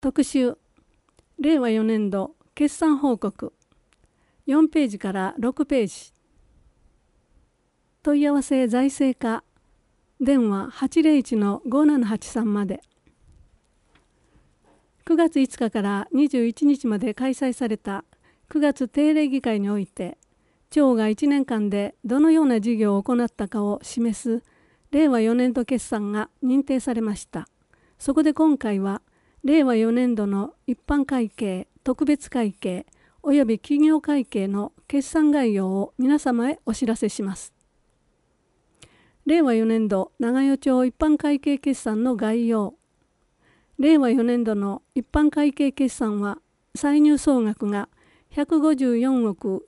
特集令和4年度決算報告4ページから6ページ。問い合わせ財政課電話 801-5783 まで。9月5日から21日まで開催された9月定例議会において、庁が1年間でどのような事業を行ったかを示す令和4年度決算が認定されました。そこで今回は、令和4年度の一般会計、特別会計および企業会計の決算概要を皆様へお知らせします。令和4年度長与町一般会計決算の概要。令和4年度の一般会計決算は、歳入総額が154億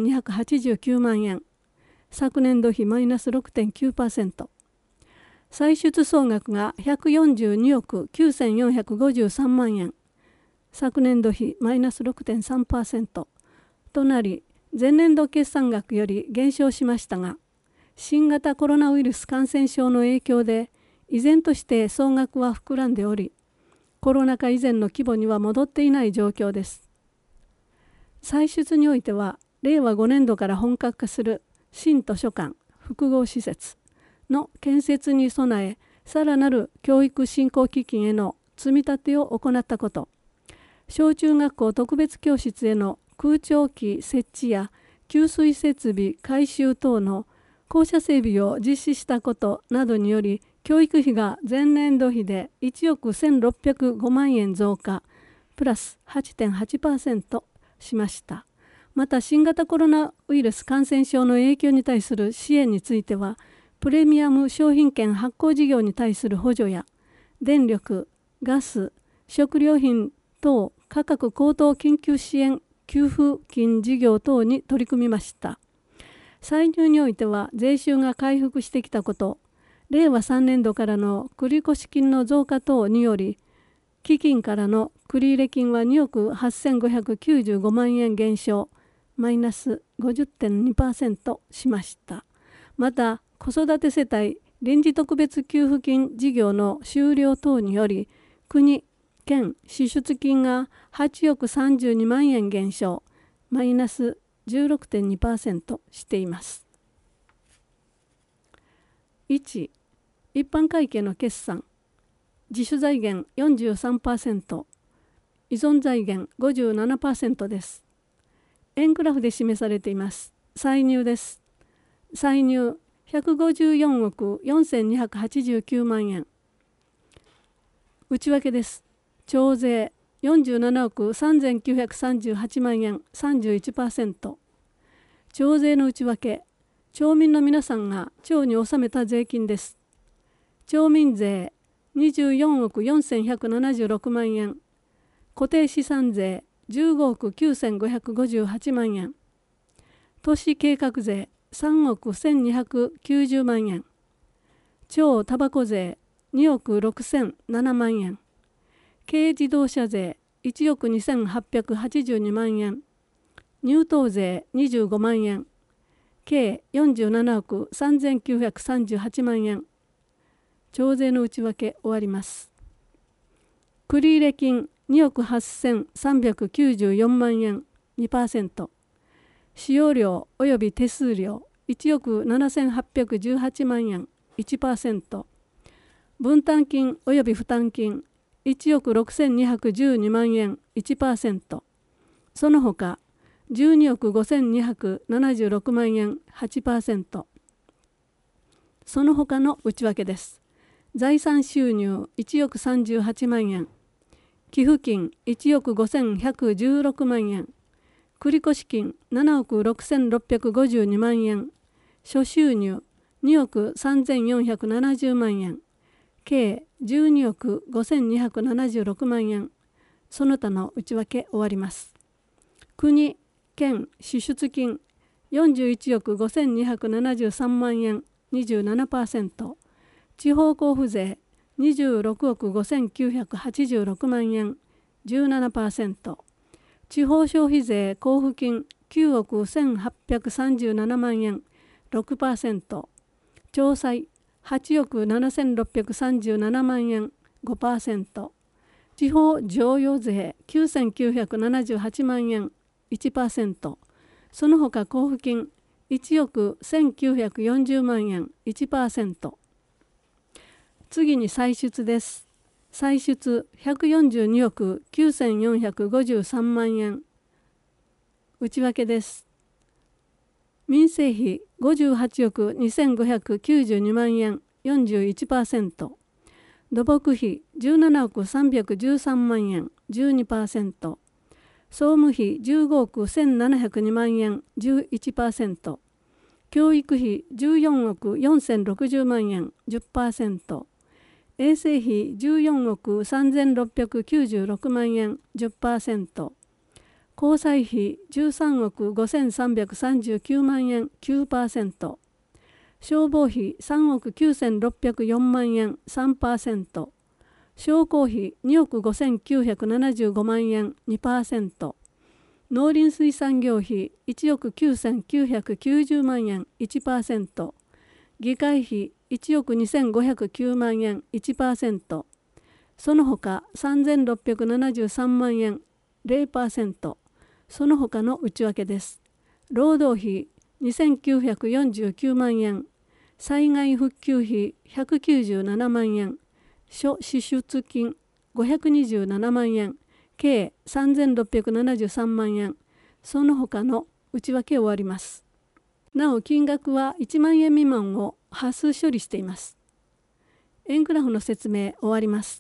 4289万円、昨年度比マイナス 6.9%、歳出総額が142億9453万円、昨年度比マイナス 6.3% となり、前年度決算額より減少しましたが、新型コロナウイルス感染症の影響で依然として総額は膨らんでおり、コロナ禍以前の規模には戻っていない状況です。歳出においては、令和5年度から本格化する新図書館複合施設の建設に備え、さらなる教育振興基金への積み立てを行ったこと、小中学校特別教室への空調機設置や給水設備改修等の校舎整備を実施したことなどにより、教育費が前年度比で1億1605万円増加、プラス 8.8% しました。また、新型コロナウイルス感染症の影響に対する支援については、プレミアム商品券発行事業に対する補助や、電力、ガス、食料品等価格高騰緊急支援給付金事業等に取り組みました。歳入においては、税収が回復してきたこと、令和3年度からの繰越金の増加等により、基金からの繰入金は2億8595万円減少、マイナス 50.2% しました。また、子育て世帯臨時特別給付金事業の終了等により、国・県支出金が8億32万円減少、マイナス 16.2% しています。1、一般会計の決算。自主財源 43%、依存財源 57% です。円グラフで示されています。歳入です。歳入154億4289万円。内訳です。徴税47億3938万円 31%。徴税の内訳、町民の皆さんが町に納めた税金です。町民税24億4176万円。固定資産税15億9558万円。都市計画税3億1290万円。町タバコ税2億6007万円。軽自動車税1億2882万円。入島税25万円。計47億3938万円。徴税の内訳終わります。繰入金2億8394万円 2%。使用料及び手数料1億7818万円 1%。分担金及び負担金1億6212万円 1%。その他12億5276万円 8%。その他の内訳です。財産収入1億38万円。寄付金1億5116万円。繰越金7億6652万円。諸収入2億3470万円。計12億5276万円。その他の内訳終わります。国・県支出金41億5273万円 27%。地方交付税26億5986万円 17%。地方消費税交付金9億1837万円 6%。町債8億7637万円 5%。 地方譲与税9978万円 1%、その他交付金1億1940万円 1%。次に歳出です。歳出142億9453万円。内訳です。民生費58億2592万円 41%。土木費17億313万円 12%。総務費15億1702万円 11%。教育費14億4060万円 10%。衛生費14億3696万円 10%。交際費13億5339万円 9%。消防費3億9604万円 3%。商工費2億5975万円 2%。農林水産業費1億9990万円 1%。議会費1億2509万円 1%。その他3673万円 0%。その他の内訳です。労働費2949万円、災害復旧費197万円、諸支出金527万円、計3673万円、その他の内訳を終わります。なお金額は1万円未満を端数処理しています。円グラフの説明終わります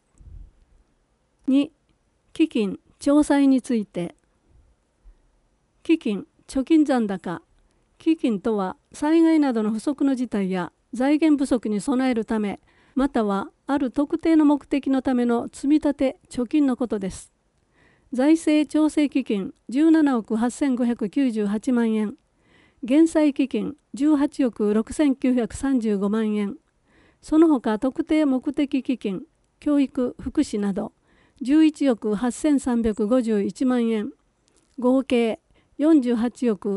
。2、基金徴載について。基金、貯金残高。基金とは災害などの不測の事態や財源不足に備えるため、またはある特定の目的のための積み立て貯金のことです。財政調整基金17億8598万円、減債基金18億6935万円、その他特定目的基金、教育・福祉など11億8351万円、合計48億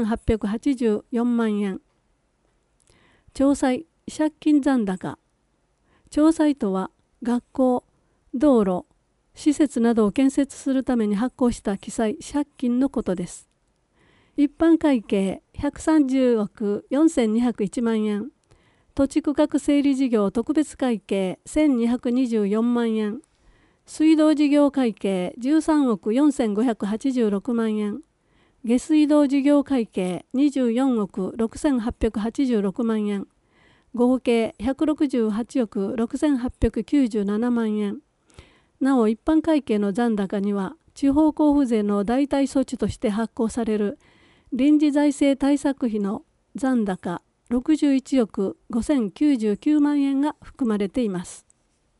3884万円。徴載・借金残高。徴載とは学校、道路、施設などを建設するために発行した記載借金のことです。一般会計130億4201万円、土地区画整理事業特別会計1224万円、水道事業会計13億4586万円、下水道事業会計24億6886万円、合計168億6897万円。なお一般会計の残高には地方交付税の代替措置として発行される臨時財政対策費の残高61億5099万円が含まれています。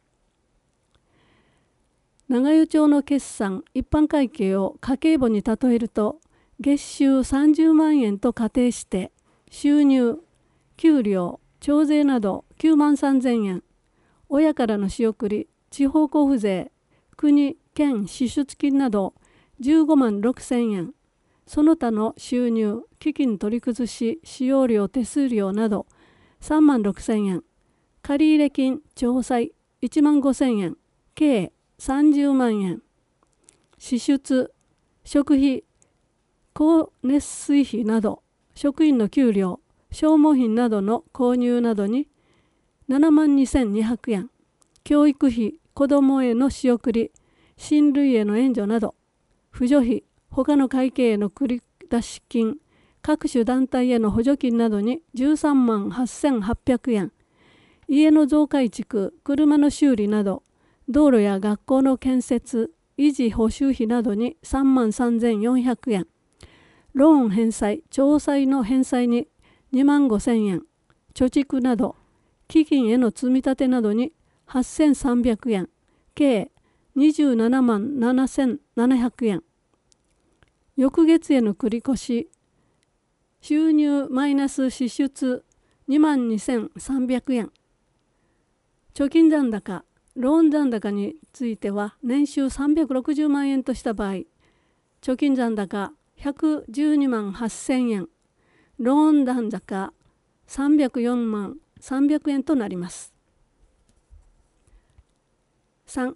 長与町の決算一般会計を家計簿に例えると、月収30万円と仮定して収入、給料、徴税など9万3000円、親からの仕送り、地方交付税、国・県支出金など15万6000円、その他の収入、基金取り崩し、使用料手数料など3万6000円、借入金、徴載1万5000円、計30万円、支出、食費、光熱水費など職員の給料、消耗品などの購入などに7万2200円、教育費、子どもへの仕送り、親類への援助など、扶助費、他の会計への繰出金、各種団体への補助金などに13万8800円、家の増改築、車の修理など、道路や学校の建設、維持補修費などに3万3400円、ローン返済、徴載の返済に2万5000円、貯蓄など、基金への積み立てなどに8300円、計27万7700円。翌月への繰越、収入マイナス支出2万2300円。貯金残高、ローン残高については年収360万円とした場合、貯金残高112万8000円、ローン残高304万300円となります。3、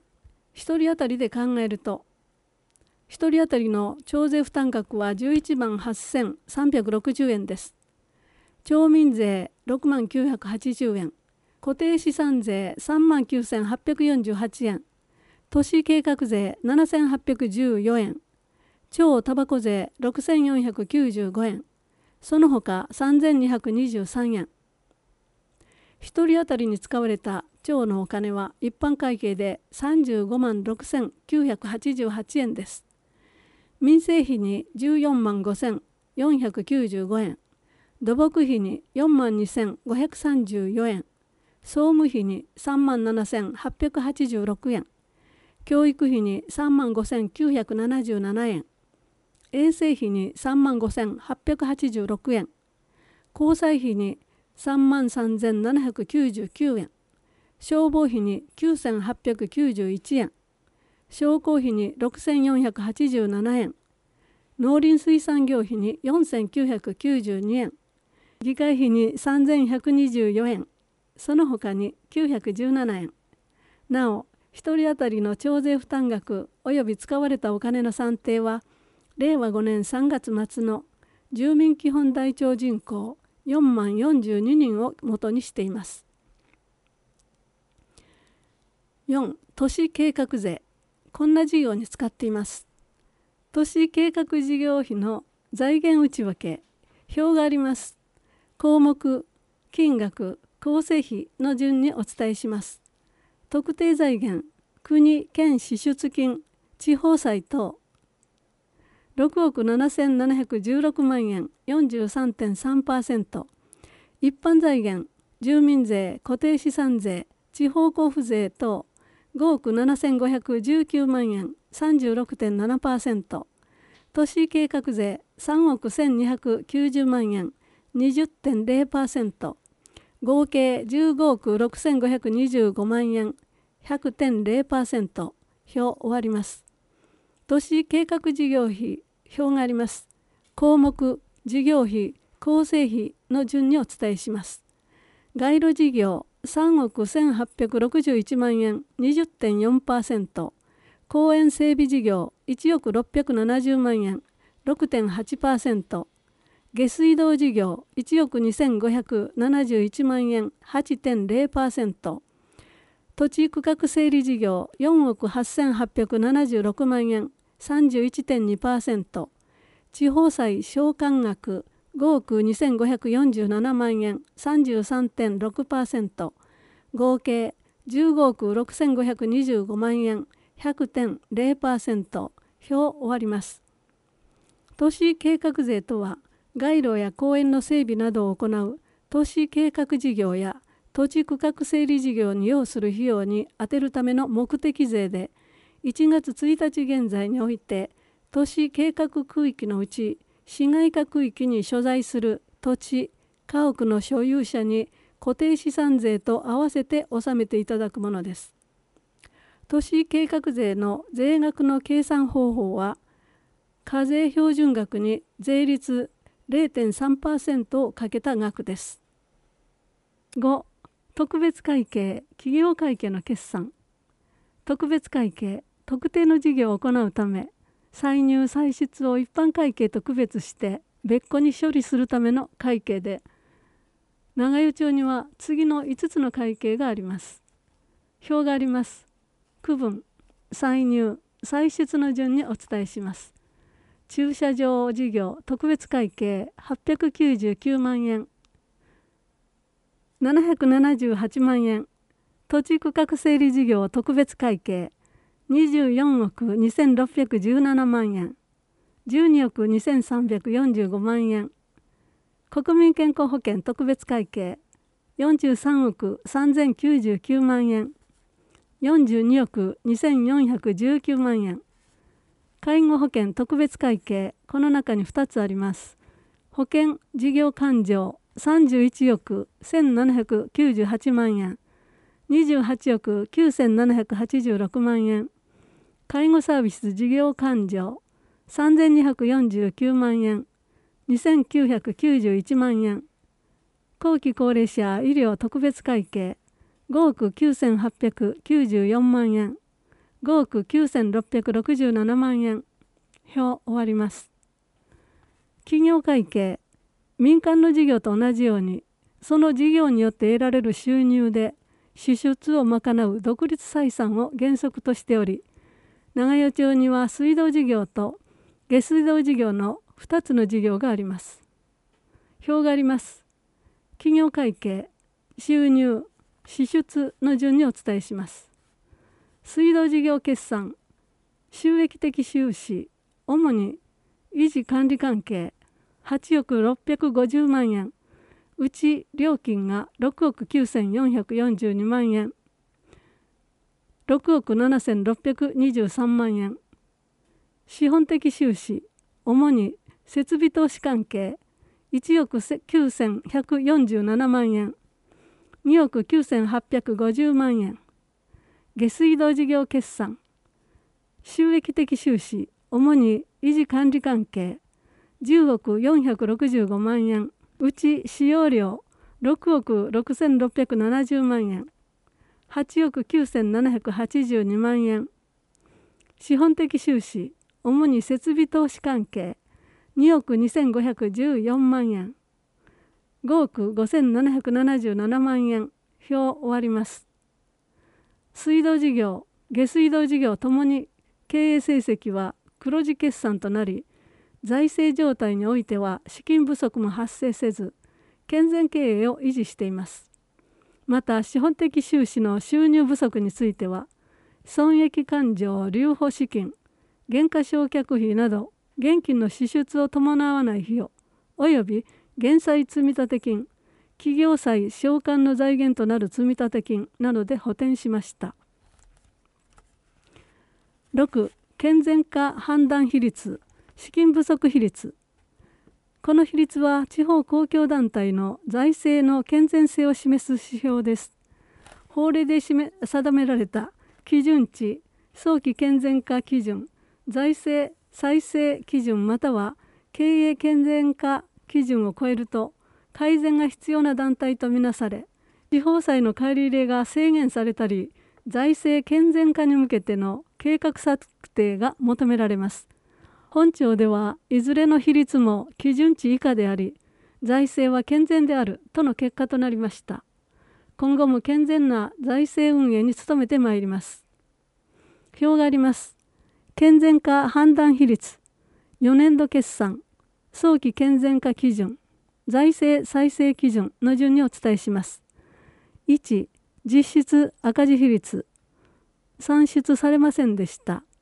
1人当たりで考えると、1人当たりの徴税負担額は11万8360円です。町民税6万980円、固定資産税3万9848円、都市計画税7814円、町タバコ税6495円、その他3223円。1人当たりに使われた町のお金は一般会計で35万6988円です。民生費に14万5495円、土木費に4万2534円、総務費に3万7886円、教育費に3万5977円、衛生費に3万5886円、交際費に3万3799円、消防費に9891円、商工費に6487円、農林水産業費に4992円、議会費に3124円、その他に917円。なお、1人当たりの徴税負担額及び使われたお金の算定は、令和5年3月末の住民基本台帳人口4万42人を元にしています。4. 都市計画税。こんな事業に使っています。都市計画事業費の財源内訳、表があります。項目、金額、構成費の順にお伝えします。特定財源、国・県支出金、地方債等、6億7716万円 43.3%、一般財源、住民税、固定資産税、地方交付税等、5億7519万円 36.7%、都市計画税3億1290万円 20.0%、合計15億6525万円 100.0%、表終わります。都市計画事業費、表があります。項目、事業費、構成費の順にお伝えします。街路事業3億1861万円 20.4%、公園整備事業1億670万円 6.8%、下水道事業1億2571万円 8.0%、土地区画整理事業4億8876万円 31.2%、地方債償還額5億2547万円 33.6%、合計15億6525万円 100.0%、表終わります。都市計画税とは、街路や公園の整備などを行う都市計画事業や土地区画整理事業に要する費用に充てるための目的税で、1月1日現在において都市計画区域のうち市街化区域に所在する土地・家屋の所有者に固定資産税と合わせて納めていただくものです。都市計画税の税額の計算方法は、課税標準額に税率 0.3% をかけた額です。5. 特別会計・企業会計の決算。特別会計、特定の事業を行うため、歳入歳出を一般会計と区別して別個に処理するための会計で、長与町には次の5つの会計があります。表があります。区分、歳入、歳出の順にお伝えします。駐車場事業特別会計899万円、778万円、土地区画整理事業特別会計24億2617万円、12億2345万円、国民健康保険特別会計43億3099万円、42億2419万円、介護保険特別会計、この中に2つあります。保険事業勘定31億1798万円、28億9786万円、介護サービス事業勘定3249万円、2991万円、後期高齢者医療特別会計5億9894万円、 5億9667万円。表終わります。企業会計、民間の事業と同じように、その事業によって得られる収入で支出を賄う独立採算を原則としており、長与町には水道事業と下水道事業の2つの事業があります。表があります。企業会計、収入、支出の順にお伝えします。水道事業決算、収益的収支、主に維持管理関係8億650万円、うち料金が6億9442万円、6億7623万円。資本的収支、主に設備投資関係1億9147万円、2億9850万円。下水道事業決算、収益的収支、主に維持管理関係10億465万円、うち使用料6億6670万円、8億9782万円。資本的収支、主に設備投資関係2億2514万円、5億5777万円。表終わります。水道事業、下水道事業ともに経営成績は黒字決算となり、財政状態においては資金不足も発生せず、健全経営を維持しています。また資本的収支の収入不足については、損益勘定留保資金、減価償却費など現金の支出を伴わない費用および減債積立金、企業債償還の財源となる積立金などで補填しました。6. 健全化判断比率、資金不足比率。この比率は地方公共団体の財政の健全性を示す指標です。法令で定められた基準値、早期健全化基準、財政再生基準または経営健全化基準を超えると改善が必要な団体とみなされ、地方債の借り入れが制限されたり、財政健全化に向けての計画策定が求められます。本庁ではいずれの比率も基準値以下であり、財政は健全であるとの結果となりました。今後も健全な財政運営に努めてまいります。表があります。健全化判断比率、4年度決算、早期健全化基準、財政再生基準の順にお伝えします。1、実質赤字比率、算出されませんでした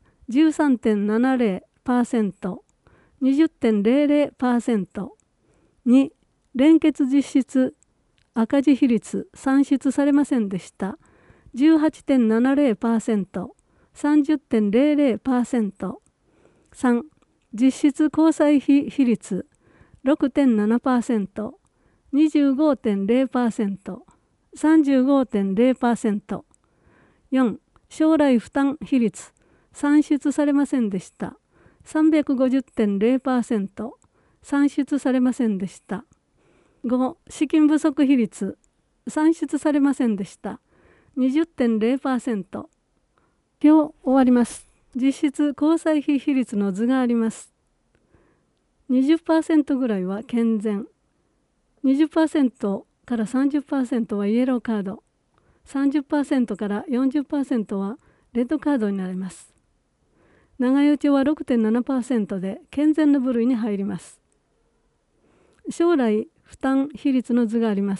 。13.70%、20.00%。2、連結実質赤字比率算出されませんでした。18.70%、30.00%。3、実質交際費比率 6.7%、25.0%、35.0%。4、将来負担比率算出されませんでした。350.0%、算出されませんでした。5、資金不足比率算出されませんでした。20.0%。表終わります。実質交際費比率の図があります。20% ぐらいは健全、20% から 30% はイエローカード、30% から 40% はレッドカードになります。長与町は 6.7% で健全の部類に入ります。将来負担比率の図があります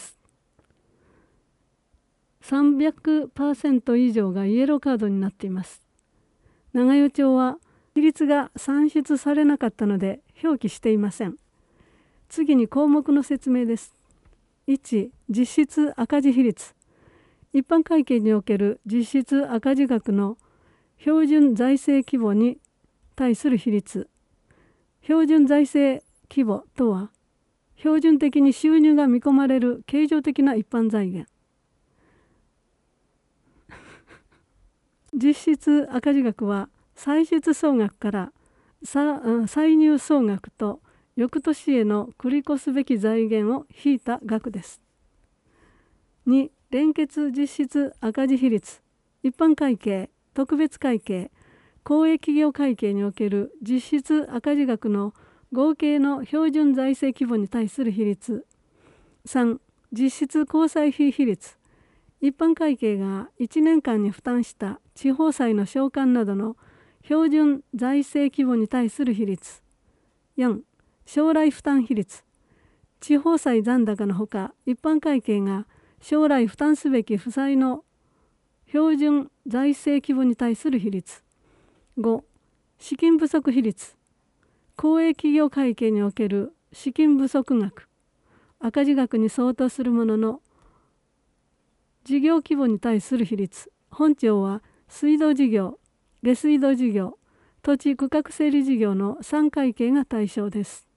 。300% 以上がイエローカードになっています。長与町は比率が算出されなかったので表記していません。次に項目の説明です。1、実質赤字比率。一般会計における実質赤字額の標準財政規模に対する比率。標準財政規模とは、標準的に収入が見込まれる経常的な一般財源。実質赤字額は歳出総額から歳入総額と翌年への繰り越すべき財源を引いた額です。2、連結実質赤字比率。一般会計特別会計、公営企業会計における実質赤字額の合計の標準財政規模に対する比率。3、実質交際費比率。一般会計が1年間に負担した地方債の償還などの標準財政規模に対する比率。4、将来負担比率。地方債残高のほか、一般会計が将来負担すべき負債の標準財政規模に対する比率。5、資金不足比率。公営企業会計における資金不足額。赤字額に相当するものの事業規模に対する比率。本庁は水道事業、下水道事業、土地区画整理事業の3会計が対象です。